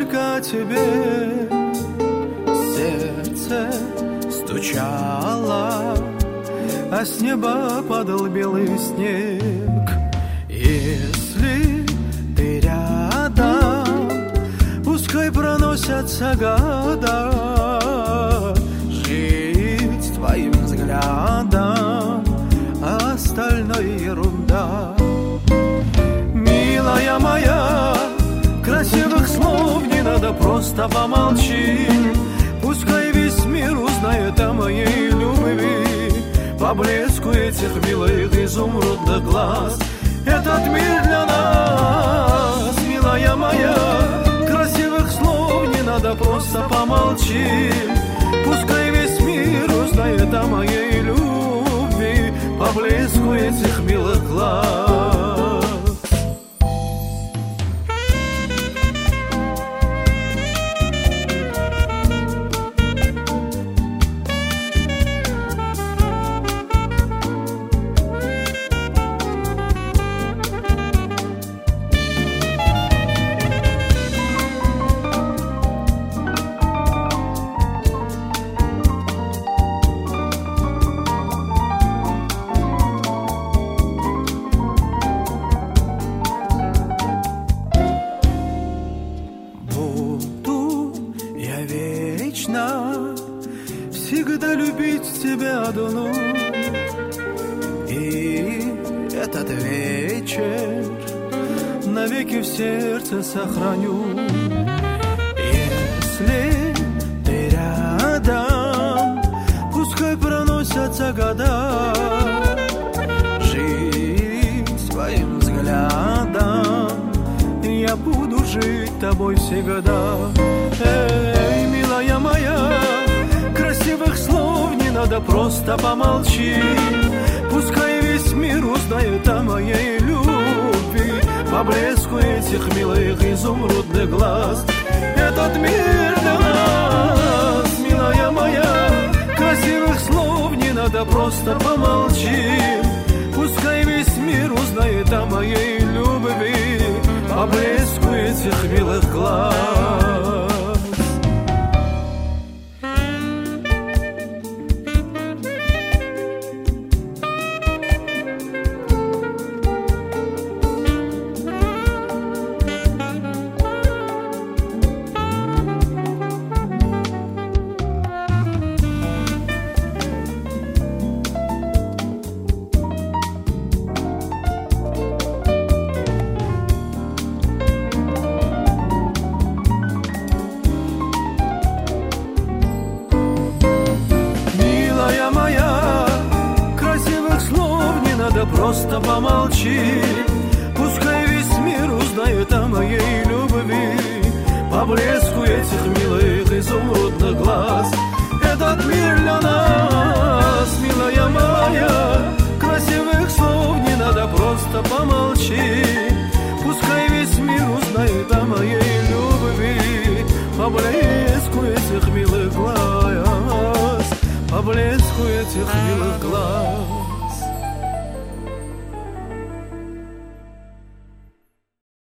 только о тебе сердце стучало, а с неба падал белый снег. Если ты рядом, пускай проносятся года, жить твоим взглядом, а остальное ерунда. Милая моя, красивых слов не надо, просто помолчи. Пускай весь мир узнает о моей любви, по блеску этих милых изумрудных глаз. Этот мир для нас, милая моя, красивых слов не надо, просто помолчи. Пускай весь мир узнает о моей любви, по блеску этих милых глаз. Всегда любить тебя одну, и этот вечер навеки в сердце сохраню. Если ты рядом, пускай проносятся года, жить своим взглядом я буду жить тобой всегда. Эй, милая моя, красивых слов не надо, просто помолчи. Пускай весь мир узнает о моей любви, по блеску этих милых изумрудных глаз. Этот мир для нас, милая моя, красивых слов не надо, просто помолчи. Пускай весь мир узнает о моей любви, по блеску этих милых глаз. Просто помолчи, пускай весь мир узнает о моей любви, по блеску этих милых изумрудных глаз. Этот мир для нас, милая моя, красивых слов не надо, просто помолчи. Пускай весь мир узнает о моей любви, по блеску этих милых глаз, по блеску этих милых глаз.